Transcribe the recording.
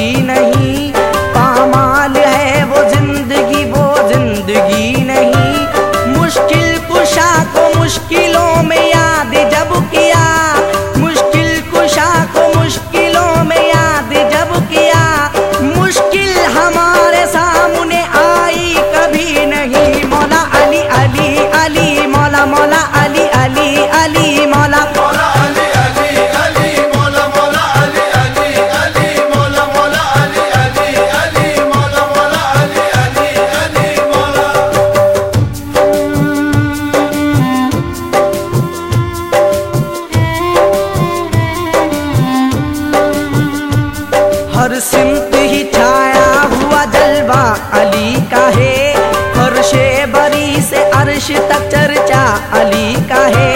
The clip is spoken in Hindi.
कभी नहीं, पामाल है वो जिंदगी नहीं। मुश्किल कुशा को मुश्किलों में याद जब किया, मुश्किल कुशा को मुश्किलों में याद जब किया, मुश्किल हमारे सामने आई कभी नहीं। मौला अली अली अली मौला मौला अली अली अली मौला मौला अली अली अली मौला मौला अली अली अली मौला मौला अली अली अली मौला मौला अली अली अली मौला। हर सिमत ही छाया हुआ जलवा अली का है, फर्शे बरी से अर्श तक चर्चा अली का है।